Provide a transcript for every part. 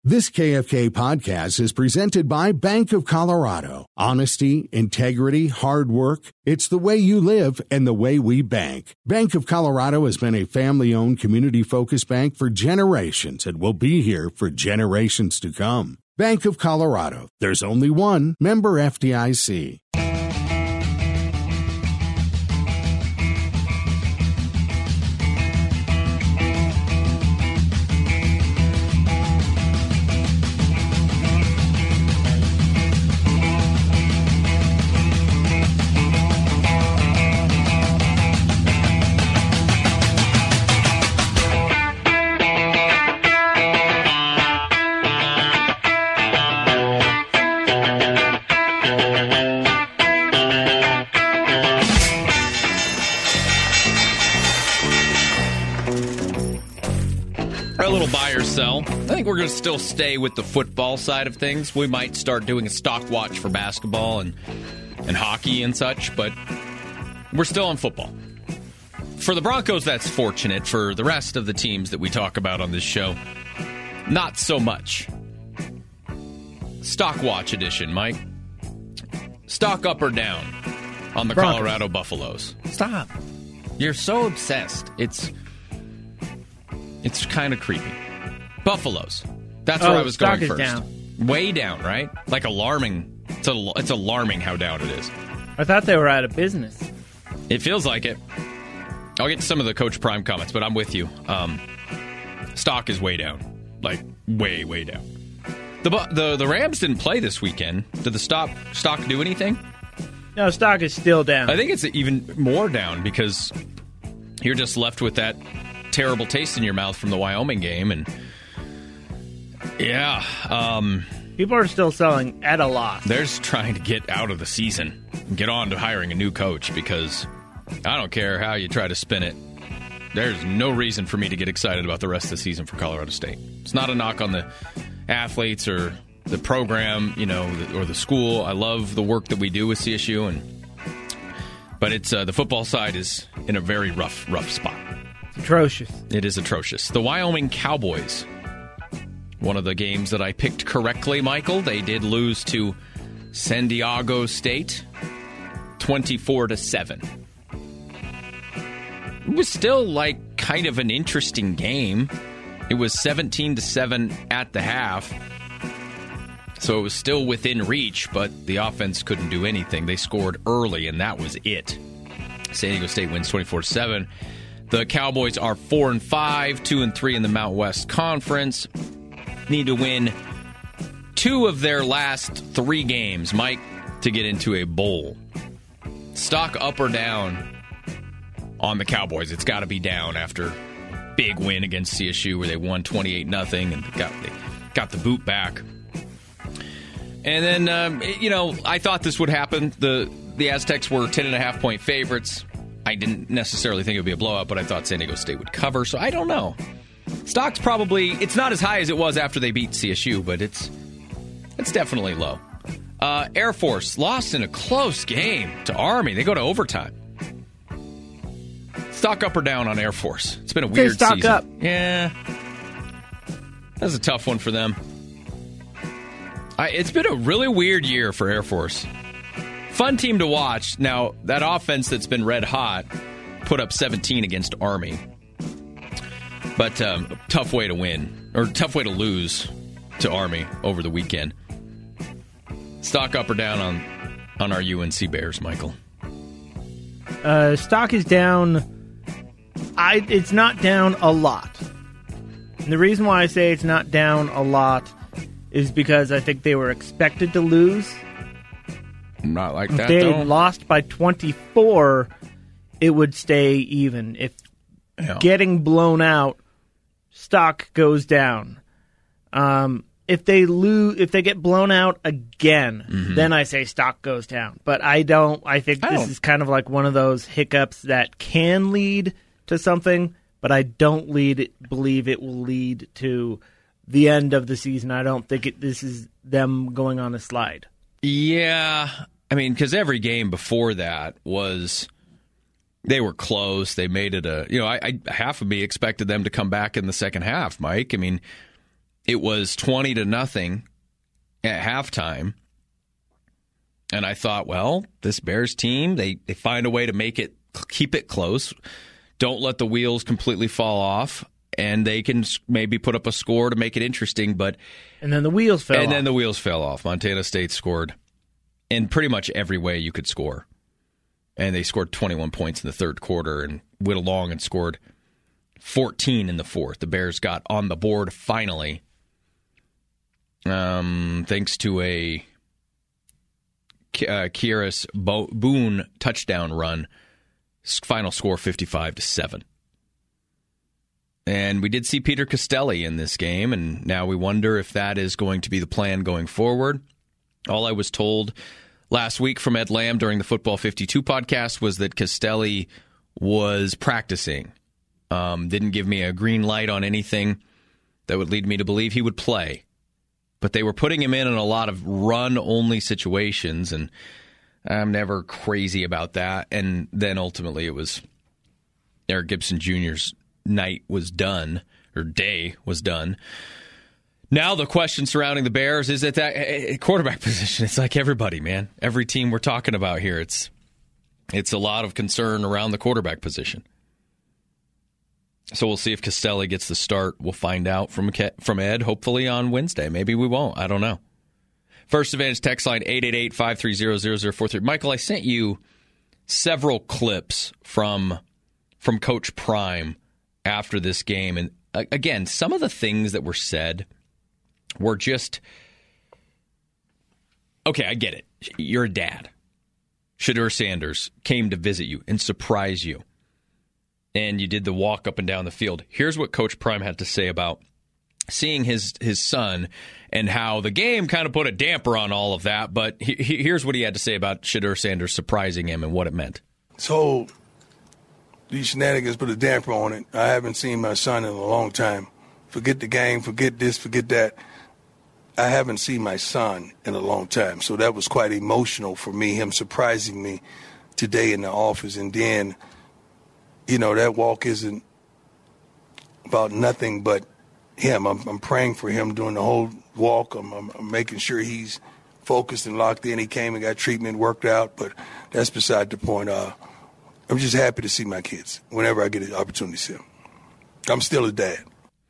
This KFK podcast is presented by Bank of Colorado. Honesty, integrity, hard work. It's the way you live and the way we bank. Bank of Colorado has been a family-owned, community-focused bank for generations and will be here for generations to come. Bank of Colorado. There's only one. Member FDIC. I think we're going to still stay with the football side of things. We might start doing a stock watch for basketball and hockey and such, but we're still on football. For the Broncos, that's fortunate. For the rest of the teams that we talk about on this show, not so much. Stock watch edition, Mike. Stock up or down on the Broncos. Colorado Buffaloes. Stop. You're so obsessed. It's kind of creepy. Buffaloes. That's where I was going first. Down. Way down, right? Like alarming. It's alarming how down it is. I thought they were out of business. It feels like it. I'll get to some of the Coach Prime comments, but I'm with you. Stock is way down. Like, way, way down. The Rams didn't play this weekend. Did the stock do anything? No, stock is still down. I think it's even more down because you're just left with that terrible taste in your mouth from the Wyoming game, and yeah, people are still selling at a loss. They're just trying to get out of the season and get on to hiring a new coach because I don't care how you try to spin it. There's no reason for me to get excited about the rest of the season for Colorado State. It's not a knock on the athletes or the program, or the school. I love the work that we do with CSU, but it's the football side is in a very rough spot. Atrocious. It is atrocious. The Wyoming Cowboys, one of the games that I picked correctly, Michael, they did lose to San Diego State 24-7. It was still kind of an interesting game. It was 17-7 at the half. So it was still within reach, but the offense couldn't do anything. They scored early, and that was it. San Diego State wins 24-7. The Cowboys are 4-5, 2-3 in the Mountain West Conference. Need to win 2 of their last 3 games, Mike, to get into a bowl. Stock up or down on the Cowboys? It's got to be down after a big win against CSU where they won 28-0 and they got the boot back. And then, I thought this would happen. The Aztecs were 10.5-point favorites. I didn't necessarily think it would be a blowout, but I thought San Diego State would cover, so I don't know. Stock's probably, it's not as high as it was after they beat CSU, but it's definitely low. Air Force lost in a close game to Army. They go to overtime. Stock up or down on Air Force? It's been a weird stock season. Up. Yeah. That's a tough one for them. It's been a really weird year for Air Force. Fun team to watch. Now, that offense that's been red hot put up 17 against Army. But tough way to win, or tough way to lose to Army over the weekend. Stock up or down on our UNC Bears, Michael? Stock is down. It's not down a lot. And the reason why I say it's not down a lot is because I think they were expected to lose. Not like that, if they though. Lost by 24, it would stay even. If getting blown out, stock goes down. If they get blown out again, then I say stock goes down. But I think this is kind of like one of those hiccups that can lead to something, but I don't believe it will lead to the end of the season. I don't think this is them going on a slide. Yeah, I mean, because every game before that they were close. They made it half of me expected them to come back in the second half, Mike. I mean, it was 20-0 at halftime. And I thought, well, this Bears team, they find a way to keep it close. Don't let the wheels completely fall off. And they can maybe put up a score to make it interesting. And then the wheels fell off. And then the wheels fell off. Montana State scored in pretty much every way you could score. And they scored 21 points in the third quarter and went along and scored 14 in the fourth. The Bears got on the board finally. Thanks to a Kieris Boone touchdown run. Final score 55-7. And we did see Peter Costelli in this game, and now we wonder if that is going to be the plan going forward. All I was told last week from Ed Lamb during the Football 52 podcast was that Costelli was practicing. Didn't give me a green light on anything that would lead me to believe he would play. But they were putting him in a lot of run-only situations, and I'm never crazy about that. And then ultimately it was Eric Gibson Jr.'s night was done, or day was done. Now the question surrounding the Bears is at that quarterback position. It's like everybody, man. Every team we're talking about here, it's a lot of concern around the quarterback position. So we'll see if Costelli gets the start. We'll find out from Ed, hopefully on Wednesday. Maybe we won't. I don't know. First Advantage text line 888-530-0043. Michael, I sent you several clips from Coach Prime after this game. And again, some of the things that were said were just, okay, I get it. You're a dad. Shedeur Sanders came to visit you and surprise you. And you did the walk up and down the field. Here's what Coach Prime had to say about seeing his son and how the game kind of put a damper on all of that. But here's what he had to say about Shedeur Sanders surprising him and what it meant. So these shenanigans put a damper on it. I haven't seen my son in a long time. Forget the game, forget this, forget that. I haven't seen my son in a long time. So that was quite emotional for me, him surprising me today in the office. And then, that walk isn't about nothing but him. I'm praying for him during the whole walk. I'm making sure he's focused and locked in. He came and got treatment, worked out, but that's beside the point. I'm just happy to see my kids whenever I get an opportunity to see them. I'm still a dad.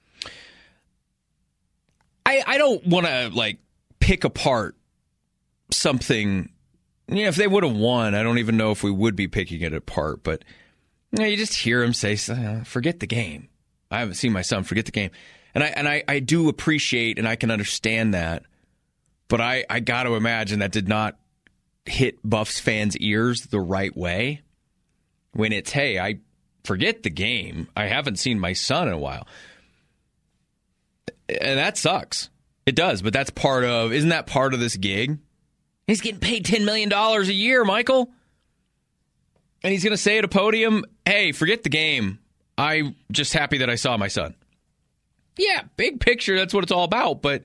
I don't want to, pick apart something. If they would have won, I don't even know if we would be picking it apart. But you just hear him say, forget the game. I haven't seen my son, forget the game. And I do appreciate and I can understand that. But I got to imagine that did not hit Buffs fans' ears the right way. When it's, hey, I forget the game. I haven't seen my son in a while. And that sucks. It does, but that's isn't that part of this gig? He's getting paid $10 million a year, Michael. And he's going to say at a podium, hey, forget the game. I'm just happy that I saw my son. Yeah, big picture, that's what it's all about. But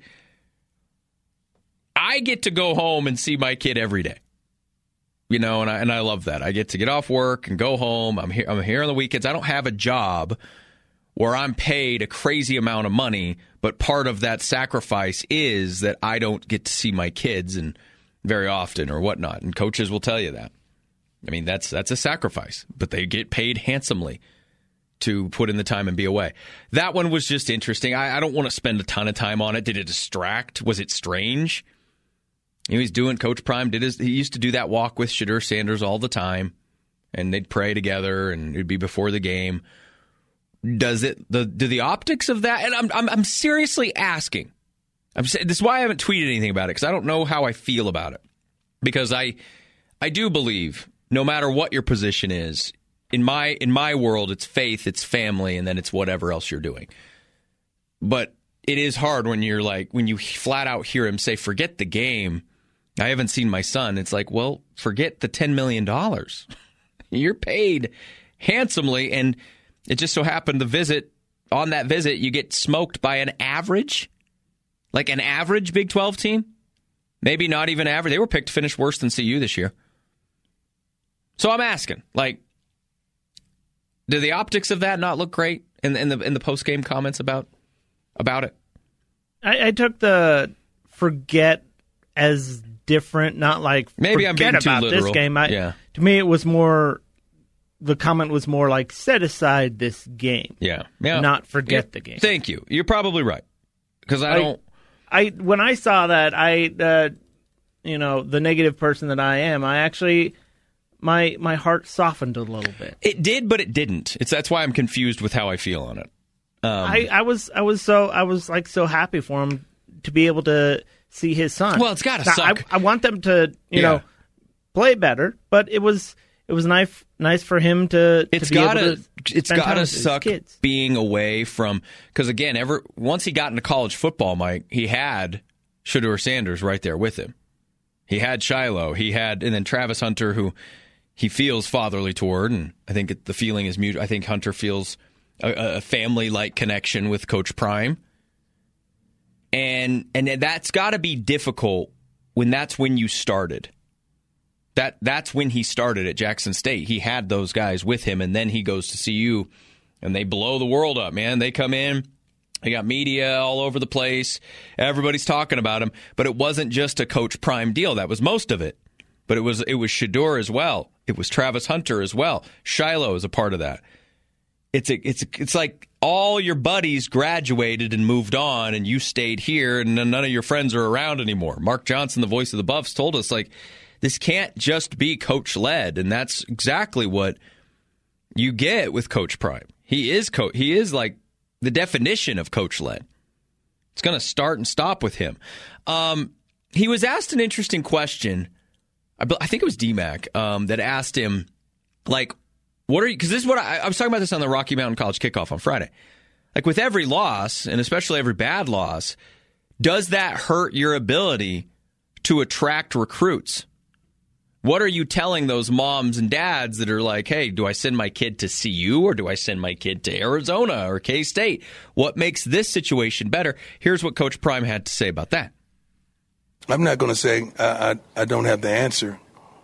I get to go home and see my kid every day. And I love that. I get to get off work and go home. I'm here on the weekends. I don't have a job where I'm paid a crazy amount of money, but part of that sacrifice is that I don't get to see my kids and very often or whatnot. And coaches will tell you that. I mean, that's a sacrifice, but they get paid handsomely to put in the time and be away. That one was just interesting. I don't want to spend a ton of time on it. Did it distract? Was it strange? He's doing, Coach Prime he used to do that walk with Shedeur Sanders all the time, and they'd pray together, and it'd be before the game. Do the optics of that, and I'm seriously asking. This is why I haven't tweeted anything about it, because I don't know how I feel about it. Because I do believe, no matter what your position is, in my world, it's faith, it's family, and then it's whatever else you're doing. But it is hard when you flat out hear him say, forget the game. I haven't seen my son. It's like, well, forget the $10 million. You're paid handsomely, and it just so happened on that visit, you get smoked by an average Big 12 team. Maybe not even average. They were picked to finish worse than CU this year. So I'm asking, do the optics of that not look great in the post-game comments about it? I took the forget as different, not like maybe I'm being too about literal. This game. To me, it was more. The comment was more like set aside this game. Yeah. Not forget the game. Thank you. You're probably right. Because when I saw that, the negative person that I am, I actually. My heart softened a little bit. It did, but it didn't. That's why I'm confused with how I feel on it. I was so happy for him to be able to see his son. Well, it's got to suck. I want them to play better, but it was nice for him to. It's got to suck being away from, because again, once he got into college football, Mike, he had Shedeur Sanders right there with him. He had Shiloh. And then Travis Hunter, who he feels fatherly toward, and I think the feeling is mutual. I think Hunter feels a family-like connection with Coach Prime. And that's got to be difficult when that's when you started. That's when he started at Jackson State. He had those guys with him, and then he goes to CU, and they blow the world up, man. They come in. They got media all over the place. Everybody's talking about him. But it wasn't just a Coach Prime deal. That was most of it. But it was Shedeur as well. It was Travis Hunter as well. Shiloh is a part of that. It's like all your buddies graduated and moved on, and you stayed here, and none of your friends are around anymore. Mark Johnson, the voice of the Buffs, told us, like, this can't just be coach-led, and that's exactly what you get with Coach Prime. He is like the definition of coach-led. It's going to start and stop with him. He was asked an interesting question. I think it was DMAC that asked him, like, what are you? Because this is what I was talking about this on the Rocky Mountain College Kickoff on Friday. Like, with every loss, and especially every bad loss, does that hurt your ability to attract recruits? What are you telling those moms and dads that are like, hey, do I send my kid to CU or do I send my kid to Arizona or K-State? What makes this situation better? Here's what Coach Prime had to say about that. I'm not going to say I don't have the answer.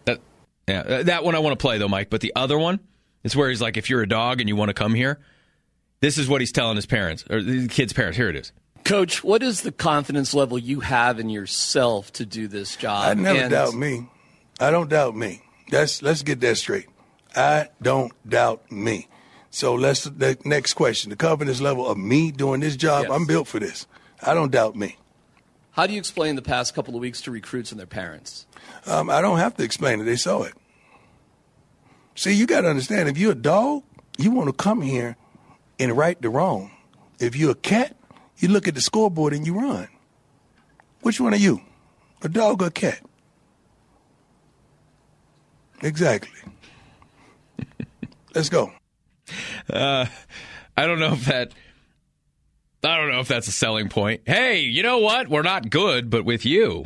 That one I want to play, though, Mike. But the other one is where he's like, if you're a dog and you want to come here, this is what he's telling his parents, or the kid's parents. Here it is. Coach, what is the confidence level you have in yourself to do this job? I never doubt me. I don't doubt me. Let's get that straight. I don't doubt me. So the next question, the confidence level of me doing this job, yes. I'm built for this. I don't doubt me. How do you explain the past couple of weeks to recruits and their parents? I don't have to explain it. They saw it. See, you got to understand, if you're a dog, you want to come here and right the wrong. If you're a cat, you look at the scoreboard and you run. Which one are you, a dog or a cat? Exactly. Let's go. I don't know if that's a selling point. Hey, you know what? We're not good, but with you,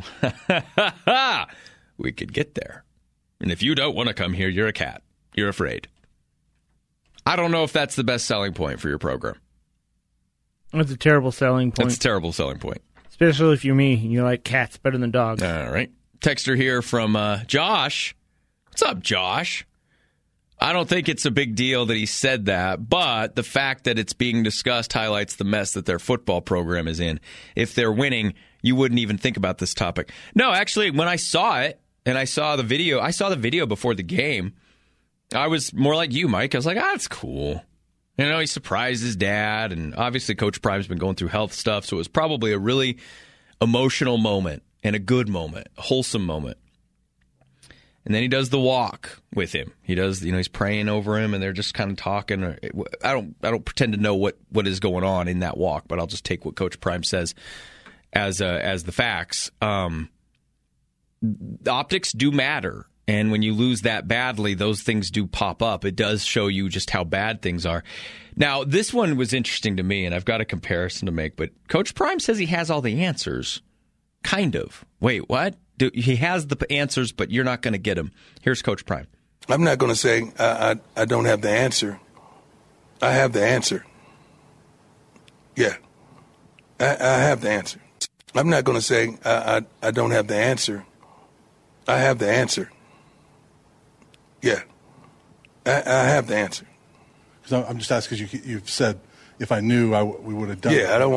we could get there. And if you don't want to come here, you're a cat. You're afraid. I don't know if that's the best selling point for your program. That's a terrible selling point. That's a terrible selling point. Especially if you're me and you're like, cats better than dogs. All right. Texter here from Josh. What's up, Josh? I don't think it's a big deal that he said that, but the fact that it's being discussed highlights the mess that their football program is in. If they're winning, you wouldn't even think about this topic. No, actually, when I saw it and I saw the video before the game, I was more like you, Mike. I was like, that's cool. You know, he surprised his dad, and obviously Coach Prime's been going through health stuff, so it was probably a really emotional moment and a good moment, a wholesome moment. And then he does the walk with him. He does, he's praying over him, and they're just kind of talking. I don't pretend to know what is going on in that walk, but I'll just take what Coach Prime says as the facts. The optics do matter, and when you lose that badly, those things do pop up. It does show you just how bad things are. Now, this one was interesting to me, and I've got a comparison to make, but Coach Prime says he has all the answers. Kind of. Wait, what? He has the answers, but you're not going to get them. Here's Coach Prime. I'm not going to say I don't have the answer. I have the answer. Yeah. I have the answer. I'm not going to say I don't have the answer. I have the answer. Yeah. I have the answer. I'm just asking because you've said if I knew, we would have done it. Yeah, I don't want to.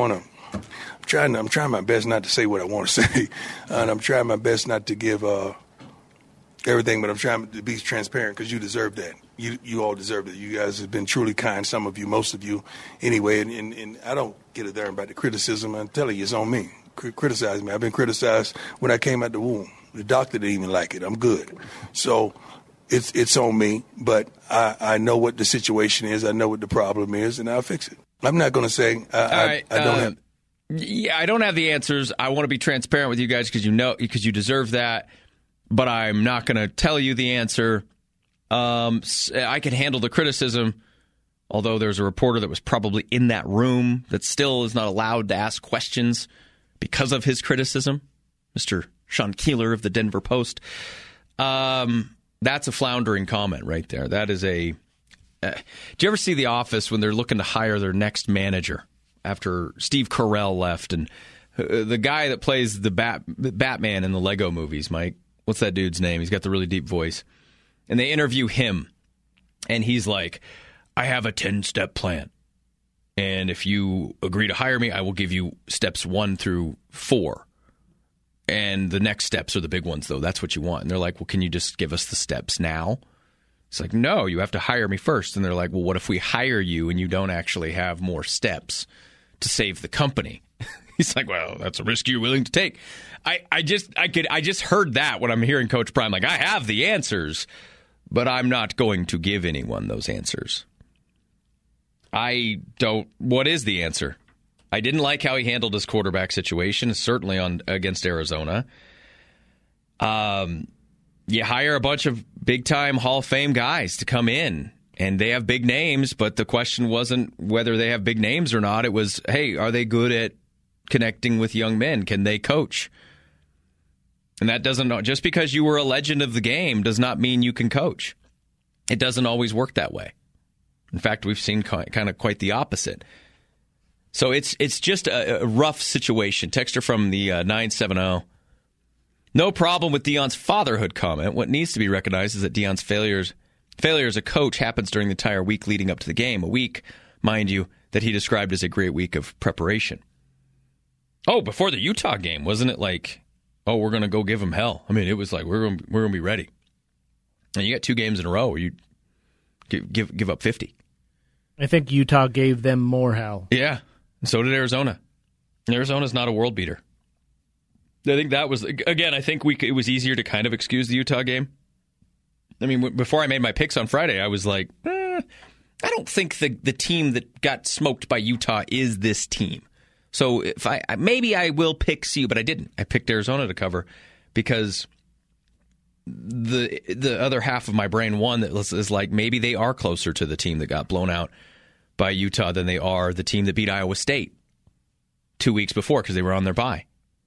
I'm trying my best not to say what I want to say, and I'm trying my best not to give everything, but I'm trying to be transparent because you deserve that. You all deserve it. You guys have been truly kind, some of you, most of you, anyway, and I don't get it there about the criticism. I'm telling you, it's on me. Criticize me. I've been criticized when I came out the womb. The doctor didn't even like it. I'm good. So it's on me, but I know what the situation is. I know what the problem is, and I'll fix it. I'm not going to say I don't have. Yeah, I don't have the answers. I want to be transparent with you guys because you deserve that. But I'm not going to tell you the answer. I can handle the criticism, although there's a reporter that was probably in that room that still is not allowed to ask questions because of his criticism, Mr. Sean Keeler of the Denver Post. That's a floundering comment right there. That is a... do you ever see The Office when they're looking to hire their next manager after Steve Carell left? And the guy that plays the Batman in the Lego movies, Mike, what's that dude's name? He's got the really deep voice. And they interview him, and he's like, I have a 10-step plan. And if you agree to hire me, I will give you steps 1 through 4. And the next steps are the big ones, though. That's what you want. And they're like, well, can you just give us the steps now? It's like, no, you have to hire me first. And they're like, well, what if we hire you and you don't actually have more steps to save the company? He's like, well, that's a risk you're willing to take. I just heard that when I'm hearing Coach Prime. Like, I have the answers, but I'm not going to give anyone those answers. What is the answer? I didn't like how he handled his quarterback situation, certainly against Arizona. You hire a bunch of big-time Hall of Fame guys to come in, and they have big names, but the question wasn't whether they have big names or not. It was, hey, are they good at connecting with young men? Can they coach? And that doesn't, just because you were a legend of the game does not mean you can coach. It doesn't always work that way. In fact, we've seen kind of quite the opposite. So it's just a rough situation. Texter from the 970. No problem with Deion's fatherhood comment. What needs to be recognized is that Deion's failure as a coach happens during the entire week leading up to the game. A week, mind you, that he described as a great week of preparation. Oh, before the Utah game, wasn't it like, oh, we're going to go give them hell? I mean, it was like, we're going to be ready. And you got 2 games in a row where you give up 50. I think Utah gave them more hell. Yeah, and so did Arizona. Arizona's not a world beater. I think that was, again, I think it was easier to kind of excuse the Utah game. I mean, before I made my picks on Friday, I was like, I don't think the team that got smoked by Utah is this team. So if maybe I will pick CU, but I didn't. I picked Arizona to cover because the other half of my brain won that is like maybe they are closer to the team that got blown out by Utah than they are the team that beat Iowa State 2 weeks before because they were on their bye.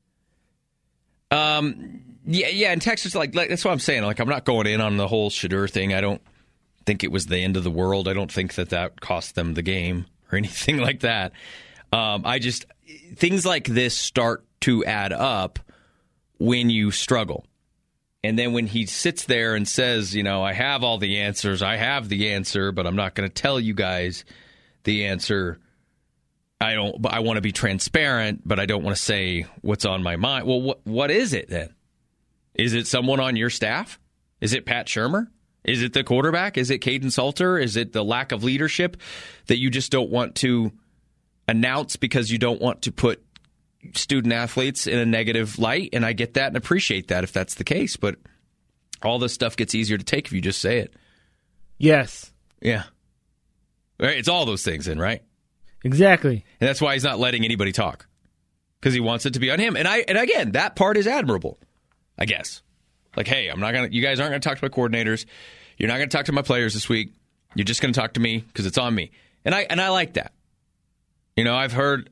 Yeah, and Texas, like that's what I'm saying. Like, I'm not going in on the whole Shedeur thing. I don't think it was the end of the world. I don't think that cost them the game or anything like that. Things like this start to add up when you struggle. And then when he sits there and says, I have all the answers, I have the answer, but I'm not going to tell you guys the answer. I want to be transparent, but I don't want to say what's on my mind. Well, what is it then? Is it someone on your staff? Is it Pat Shurmur? Is it the quarterback? Is it Caden Salter? Is it the lack of leadership that you just don't want to announce because you don't want to put student athletes in a negative light? And I get that and appreciate that if that's the case, but all this stuff gets easier to take if you just say it. Yes. Yeah. Right, it's all those things then, right? Exactly. And that's why he's not letting anybody talk, because he wants it to be on him. And again, that part is admirable, I guess. Like, hey, you guys aren't going to talk to my coordinators. You're not going to talk to my players this week. You're just going to talk to me because it's on me. And I like that. I've heard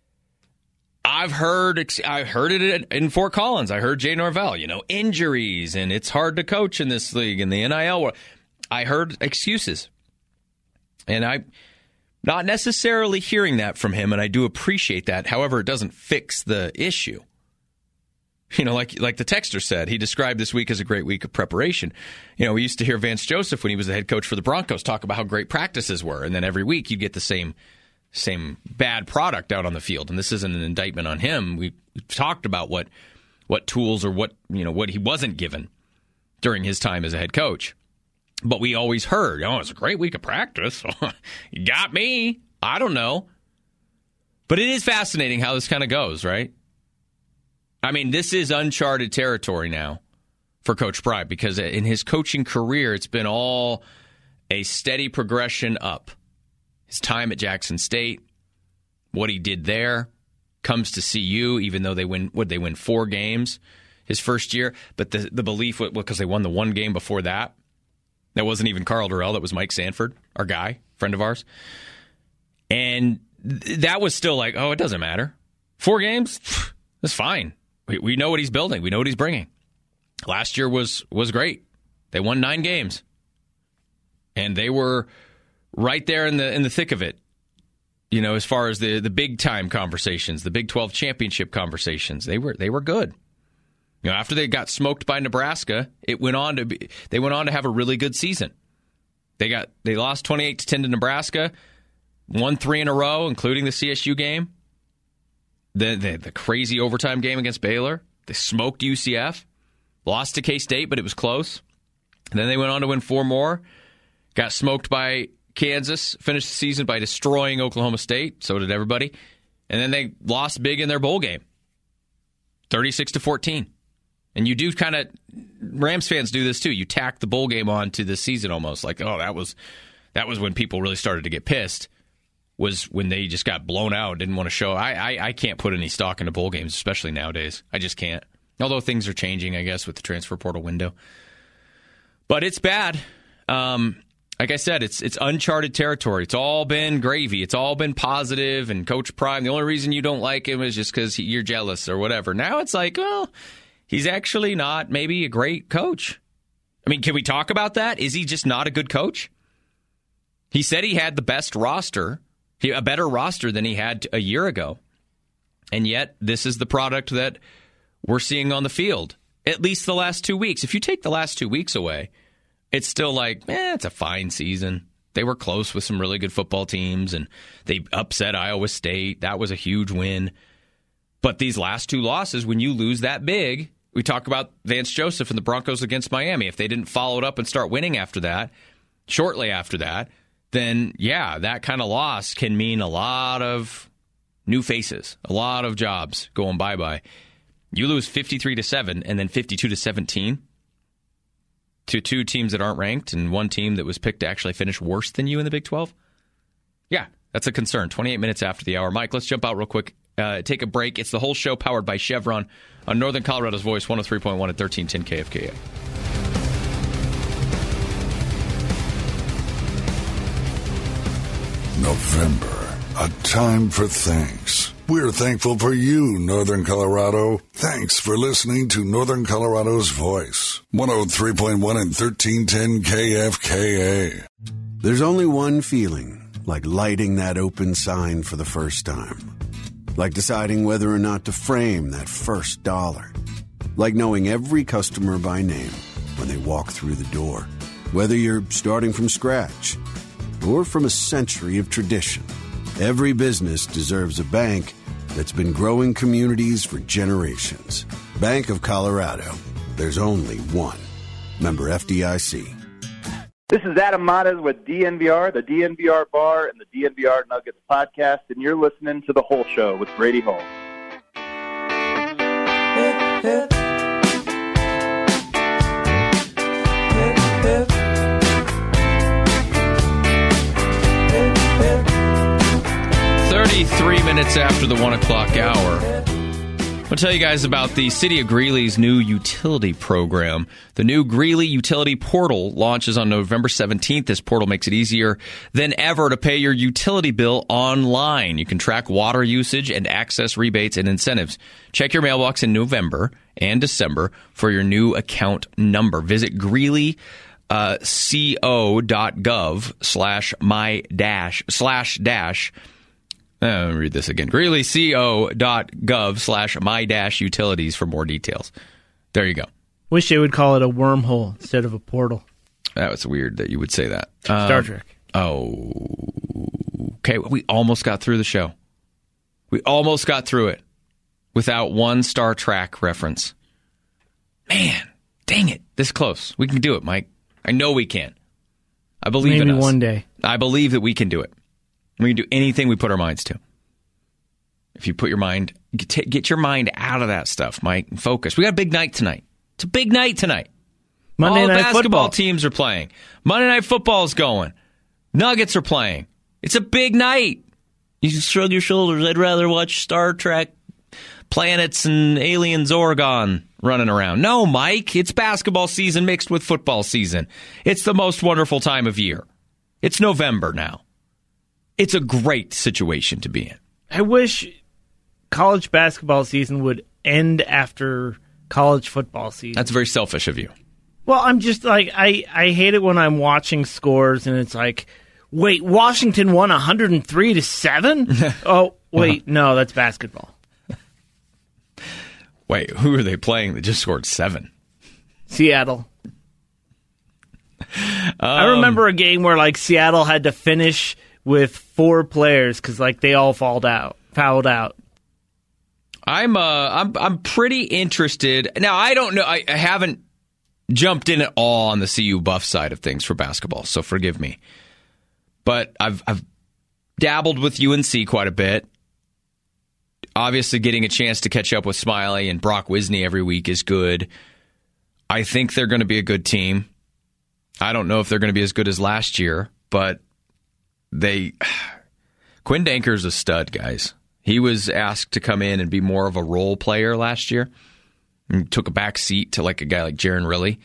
it in Fort Collins. I heard Jay Norvell, injuries, and it's hard to coach in this league and the NIL world. I heard excuses. And I'm not necessarily hearing that from him, and I do appreciate that. However, it doesn't fix the issue. Like the texter said, he described this week as a great week of preparation. We used to hear Vance Joseph when he was the head coach for the Broncos talk about how great practices were, and then every week you get the same same bad product out on the field. And this isn't an indictment on him. We've talked about what tools or what he wasn't given during his time as a head coach. But we always heard, it's a great week of practice. You got me. I don't know. But it is fascinating how this kind of goes, right? I mean, this is uncharted territory now for Coach Pride, because in his coaching career, it's been all a steady progression up. His time at Jackson State, what he did there, comes to CU, even though they win 4 games his first year. But the belief, because they won the 1 game before that, that wasn't even Carl Durrell, that was Mike Sanford, our guy, friend of ours. And that was still like, it doesn't matter. 4 games, that's fine. We know what he's building. We know what he's bringing. Last year was great. They won 9 games. And they were right there in the thick of it, as far as the big time conversations, the Big 12 championship conversations. They were good. After they got smoked by Nebraska, they went on to have a really good season. They lost 28-10 to Nebraska, won 3 in a row, including the CSU game, the crazy overtime game against Baylor. They smoked UCF, lost to K-State, but it was close. And then they went on to win 4 more, got smoked by Kansas, finished the season by destroying Oklahoma State. So did everybody. And then they lost big in their bowl game, 36-14. And you do kind of, Rams fans do this too. You tack the bowl game on to the season almost. Like, that was when people really started to get pissed, was when they just got blown out, didn't want to show. I can't put any stock into bowl games, especially nowadays. I just can't. Although things are changing, I guess, with the transfer portal window. But it's bad. Like I said, it's uncharted territory. It's all been gravy. It's all been positive. And Coach Prime, the only reason you don't like him is just because you're jealous or whatever. Now it's like, he's actually not maybe a great coach. I mean, can we talk about that? Is he just not a good coach? He said he had the best roster, a better roster than he had a year ago. And yet, this is the product that we're seeing on the field, at least the last 2 weeks. If you take the last 2 weeks away, it's still like, it's a fine season. They were close with some really good football teams, and they upset Iowa State. That was a huge win. But these last 2 losses, when you lose that big, we talk about Vance Joseph and the Broncos against Miami. If they didn't follow it up and start winning after that, shortly after that, then, that kind of loss can mean a lot of new faces, a lot of jobs going bye-bye. You lose 53-7 and then 52-17 to 2 teams that aren't ranked and 1 team that was picked to actually finish worse than you in the Big 12. Yeah, that's a concern. 28 minutes after the hour. Mike, let's jump out real quick, take a break. It's the whole show powered by Chevron on Northern Colorado's Voice, 103.1 at 1310 KFKA. November, a time for thanks. We're thankful for you, Northern Colorado. Thanks for listening to Northern Colorado's Voice, 103.1 and 1310 KFKA. There's only one feeling, like lighting that open sign for the first time. Like deciding whether or not to frame that first dollar. Like knowing every customer by name when they walk through the door. Whether you're starting from scratch or from a century of tradition, every business deserves a bank that's been growing communities for generations. Bank of Colorado. There's only one. Member FDIC. This is Adam Matas with DNVR, the DNVR Bar, and the DNVR Nuggets podcast, and you're listening to The Whole Show with Brady Hall. Hip, hip. Hip, hip. 33 minutes after the 1 o'clock hour. I'll tell you guys about the City of Greeley's new utility program. The new Greeley Utility Portal launches on November 17th. This portal makes it easier than ever to pay your utility bill online. You can track water usage and access rebates and incentives. Check your mailbox in November and December for your new account number. Visit greeleyco.gov/my-/ Let me read this again. greeleyco.gov/my-utilities for more details. There you go. Wish they would call it a wormhole instead of a portal. That was weird that you would say that. Star Trek. Oh, Okay, we almost got through the show. We almost got through it without one Star Trek reference. Man, dang it. This close. We can do it, Mike. I know we can. I believe in us. Maybe one day. I believe that we can do it. We can do anything we put our minds to. If you put your mind, get your mind out of that stuff, Mike, and focus. We got a big night tonight. It's a big night tonight. Monday All Night basketball Football teams are playing. Monday Night Football is going. Nuggets are playing. It's a big night. You can shrug your shoulders. I'd rather watch Star Trek, planets, and aliens, Oregon running around. No, Mike, it's basketball season mixed with football season. It's the most wonderful time of year. It's November now. It's a great situation to be in. I wish college basketball season would end after college football season. That's very selfish of you. Well, I'm just like, I hate it when I'm watching scores and it's like, wait, Washington won 103-7? Oh, wait, no, that's basketball. Wait, who are they playing that just scored 7? Seattle. I remember a game where like Seattle had to finish with 4 players because like they all fouled out. I'm pretty interested. Now, I don't know. I haven't jumped in at all on the CU Buff side of things for basketball, so forgive me. But I've dabbled with UNC quite a bit. Obviously, getting a chance to catch up with Smiley and Brock Wisney every week is good. I think they're going to be a good team. I don't know if they're going to be as good as last year, but Quinn Danker's a stud, guys. He was asked to come in and be more of a role player last year and took a back seat to like a guy like Jaron Riley.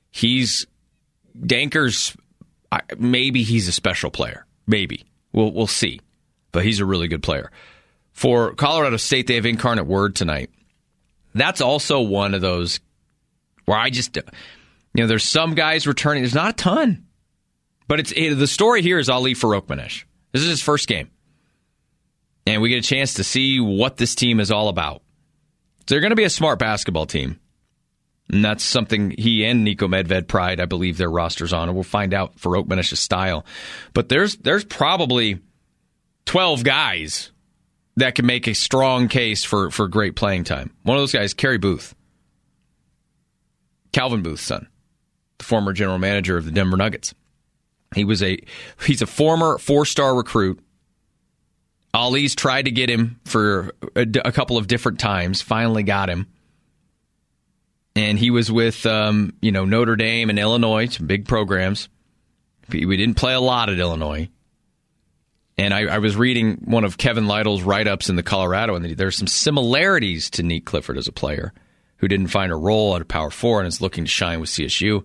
Danker's, maybe he's a special player. Maybe. We'll see. But he's a really good player. For Colorado State, they have Incarnate Word tonight. That's also one of those where I just, there's some guys returning. There's not a ton. But the story here is Ali Farokhmanesh. This is his first game. And we get a chance to see what this team is all about. They're going to be a smart basketball team. And that's something he and Nico Medved pride, I believe, their rosters on. And we'll find out Farokhmanesh's style. But there's probably 12 guys that can make a strong case for great playing time. One of those guys, Kerry Booth. Calvin Booth's son. The former general manager of the Denver Nuggets. He's a former 4-star recruit. Ali's tried to get him for a couple of different times. Finally got him. And he was with Notre Dame and Illinois, some big programs. We didn't play a lot at Illinois. And I was reading one of Kevin Lytle's write-ups in the Colorado, and there's some similarities to Nick Clifford as a player who didn't find a role at a Power 4 and is looking to shine with CSU.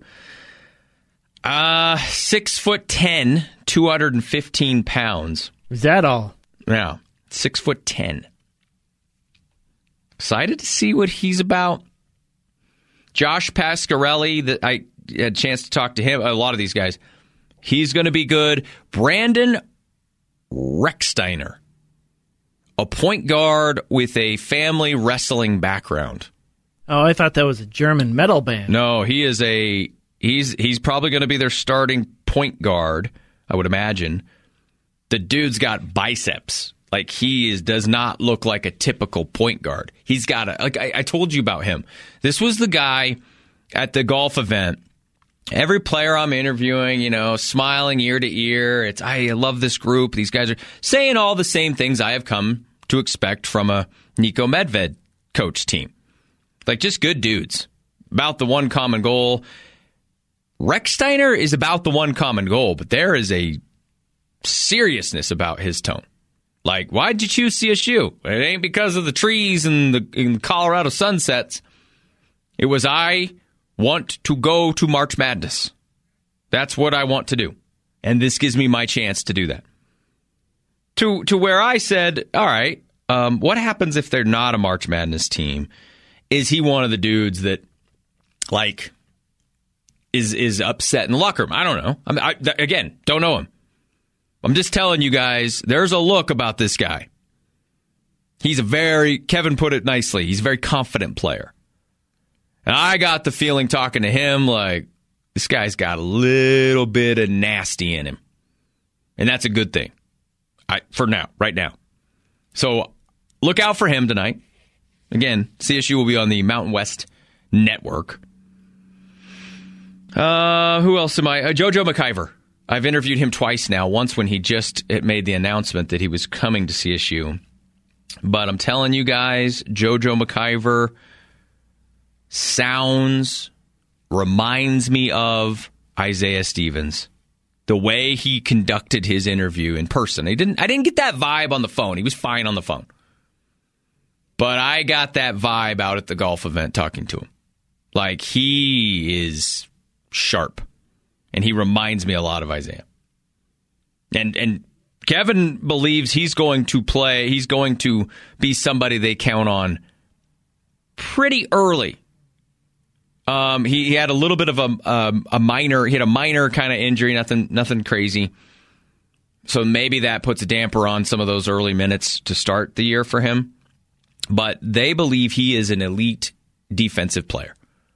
6'10", 215 pounds. Is that all? Yeah, 6'10". Excited to see what he's about. Josh Pasquarelli, that I had a chance to talk to him. A lot of these guys, he's going to be good. Brandon Recksteiner, a point guard with a family wrestling background. Oh, I thought that was a German metal band. No, he's probably going to be their starting point guard, I would imagine. The dude's got biceps. Like, does not look like a typical point guard. He's got I told you about him. This was the guy at the golf event. Every player I'm interviewing, smiling ear to ear. I love this group. These guys are saying all the same things I have come to expect from a Nico Medved coach team. Like, just good dudes. About the one common goal. Recksteiner is about the one common goal, but there is a seriousness about his tone. Like, why'd you choose CSU? It ain't because of the trees and the Colorado sunsets. It was, I want to go to March Madness. That's what I want to do. And this gives me my chance to do that. To where I said, all right, what happens if they're not a March Madness team? Is he one of the dudes that, like, is upset in the locker room? I don't know. Again, don't know him. I'm just telling you guys, there's a look about this guy. Kevin put it nicely, he's a very confident player. And I got the feeling talking to him, like, this guy's got a little bit of nasty in him. And that's a good thing. right now. So look out for him tonight. Again, CSU will be on the Mountain West Network. Who else am I? JoJo McIver. I've interviewed him twice now. Once when he just made the announcement that he was coming to CSU. But I'm telling you guys, JoJo McIver reminds me of Isaiah Stevens. The way he conducted his interview in person. I didn't get that vibe on the phone. He was fine on the phone. But I got that vibe out at the golf event talking to him. Like, he is sharp. And he reminds me a lot of Isaiah. And Kevin believes he's going to be somebody they count on pretty early. He had a little bit of a minor kind of injury, nothing crazy. So maybe that puts a damper on some of those early minutes to start the year for him. But they believe he is an elite defensive player.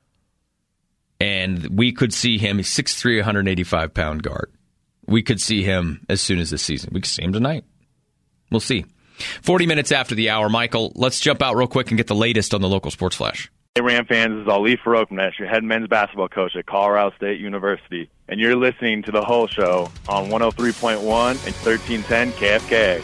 And we could see him, he's 6'3", 185-pound guard. We could see him as soon as this season. We could see him tonight. We'll see. 40 minutes after the hour, Michael, let's jump out real quick and get the latest on the local sports flash. Hey, Ram fans, this is Ali Farokhmanesh, your head men's basketball coach at Colorado State University, and you're listening to The Whole Show on 103.1 and 1310 KFKA.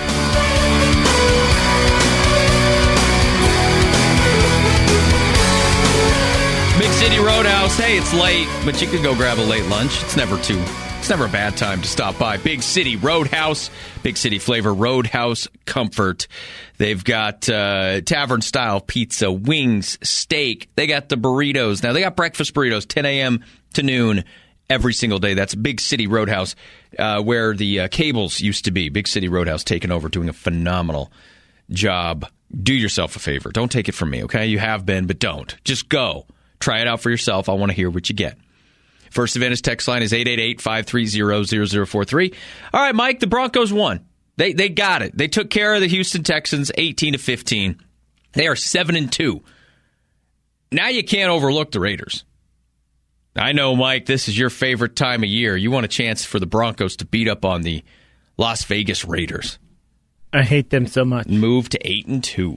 Big City Roadhouse. Hey, it's late, but you could go grab a late lunch. It's never a bad time to stop by. Big City Roadhouse, Big City Flavor Roadhouse Comfort. They've got tavern-style pizza, wings, steak. They got the burritos. Now, they got breakfast burritos, 10 a.m. to noon every single day. That's Big City Roadhouse, where the Cables used to be. Big City Roadhouse taking over, doing a phenomenal job. Do yourself a favor. Don't take it from me, okay? You have been, but don't. Just go. Try it out for yourself. I want to hear what you get. First Advantage text line is 888-530-0043. All right, Mike, the Broncos won. They got it. They took care of the Houston Texans 18-15. They are 7-2. Now you can't overlook the Raiders. I know, Mike, this is your favorite time of year. You want a chance for the Broncos to beat up on the Las Vegas Raiders. I hate them so much. Move to 8-2.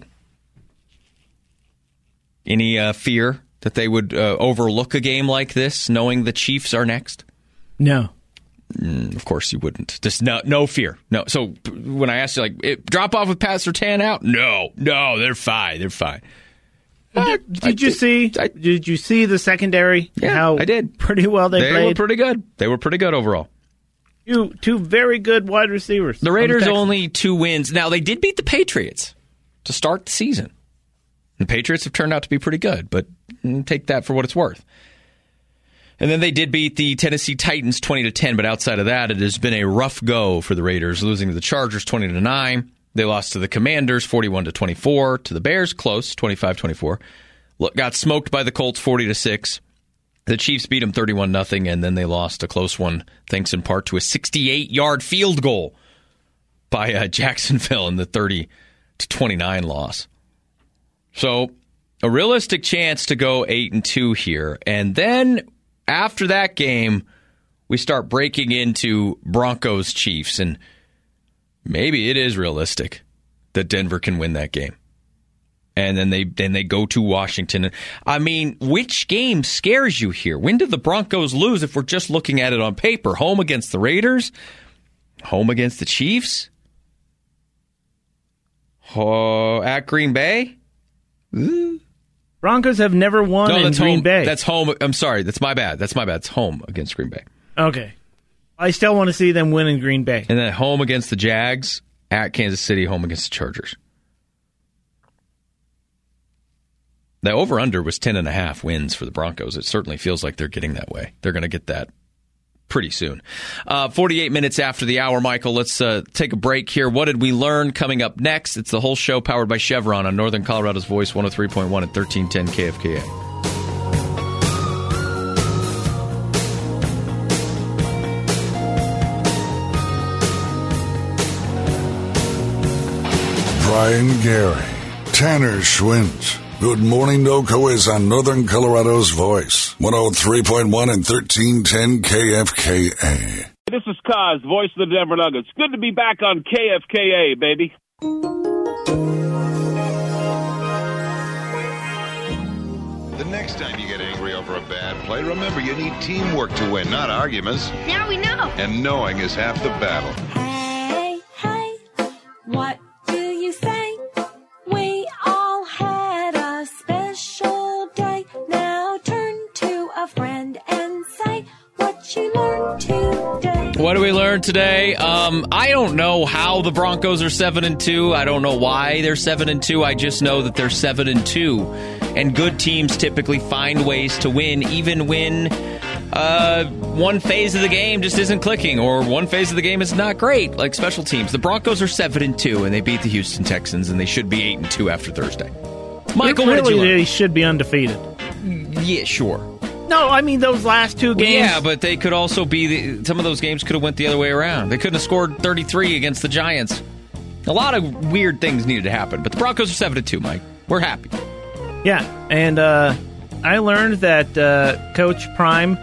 Any fear that they would overlook a game like this, knowing the Chiefs are next? No. Of course you wouldn't. Just no fear. No. So when I asked you, drop off with Pat Surtain out? No, they're fine. They're fine. Did you see the secondary? Yeah, how I did. Pretty well they played. They were pretty good. They were pretty good overall. Two very good wide receivers. The Raiders only 2 wins. Now, they did beat the Patriots to start the season. The Patriots have turned out to be pretty good, but take that for what it's worth. And then they did beat the Tennessee Titans 20-10, but outside of that, it has been a rough go for the Raiders, losing to the Chargers 20-9. They lost to the Commanders 41-24, to the Bears close 25-24. Got smoked by the Colts 40-6. The Chiefs beat them 31-0, and then they lost a close one, thanks in part to a 68-yard field goal by Jacksonville in the 30-29 loss. So, a realistic chance to go 8-2 here. And then, after that game, we start breaking into Broncos-Chiefs. And maybe it is realistic that Denver can win that game. And then they go to Washington. I mean, which game scares you here? When did the Broncos lose if we're just looking at it on paper? Home against the Raiders? Home against the Chiefs? At Green Bay? Broncos have never won in Green Bay. That's home. I'm sorry. That's my bad. It's home against Green Bay. Okay. I still want to see them win in Green Bay. And then home against the Jags, at Kansas City, home against the Chargers. The over-under was 10.5 wins for the Broncos. It certainly feels like they're getting that way. They're going to get that pretty soon. 48 minutes after the hour, Michael, let's take a break here. What did we learn? Coming up next, it's the Whole Show powered by Chevron on Northern Colorado's Voice, 103.1 and 1310 KFKA. Brian Gary, Tanner Schwint. Good morning, NoCo is on Northern Colorado's Voice, 103.1 and 1310 KFKA. This is Kaz, voice of the Denver Nuggets. Good to be back on KFKA, baby. The next time you get angry over a bad play, remember you need teamwork to win, not arguments. Now we know. And knowing is half the battle. Hey, hey, what do you say? We all had a special day. Now turn to a friend and say what you learned today. What do we learn today? I don't know how the Broncos are 7-2. I don't know why they're 7-2. I just know that they're 7-2. And good teams typically find ways to win, even when one phase of the game just isn't clicking, or one phase of the game is not great, like special teams. The Broncos are 7-2, and they beat the Houston Texans, and they should be 8-2 after Thursday. Michael, what did you learn? They should be undefeated. Yeah, sure. No, I mean those last two games. Yeah, but they could also be some of those games could have went the other way around. They couldn't have scored 33 against the Giants. A lot of weird things needed to happen, but the Broncos are 7-2, Mike. We're happy. Yeah, and I learned that Coach Prime,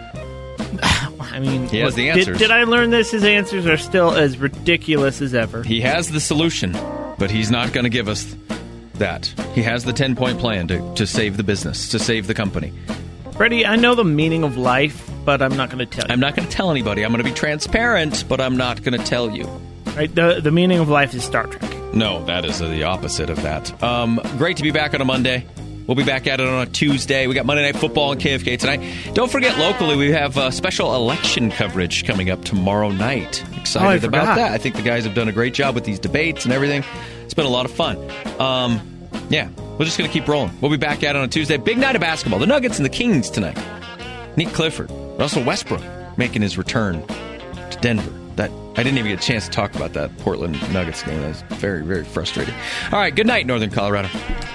I mean, he has the answers. Did I learn this? His answers are still as ridiculous as ever. He has the solution, but he's not going to give us that. He has the 10-point plan to save the business, to save the company. Freddie, I know the meaning of life, but I'm not going to tell you. I'm not going to tell anybody. I'm going to be transparent, but I'm not going to tell you. Right? The meaning of life is Star Trek. No, that is the opposite of that. Great to be back on a Monday. We'll be back at it on a Tuesday. We got Monday Night Football on KFK tonight. Don't forget, locally, we have special election coverage coming up tomorrow night. Excited about that. I think the guys have done a great job with these debates and everything. It's been a lot of fun. Yeah, we're just going to keep rolling. We'll be back at it on a Tuesday. Big night of basketball. The Nuggets and the Kings tonight. Nick Clifford, Russell Westbrook making his return to Denver. I didn't even get a chance to talk about that Portland Nuggets game. That was very, very frustrating. All right, good night, Northern Colorado.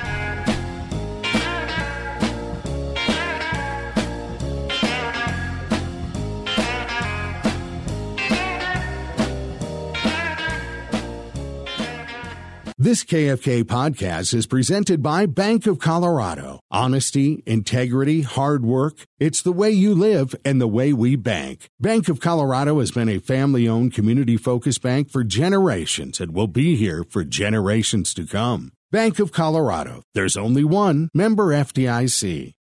This KFK podcast is presented by Bank of Colorado. Honesty, integrity, hard work. It's the way you live and the way we bank. Bank of Colorado has been a family-owned, community-focused bank for generations and will be here for generations to come. Bank of Colorado. There's only one. Member FDIC.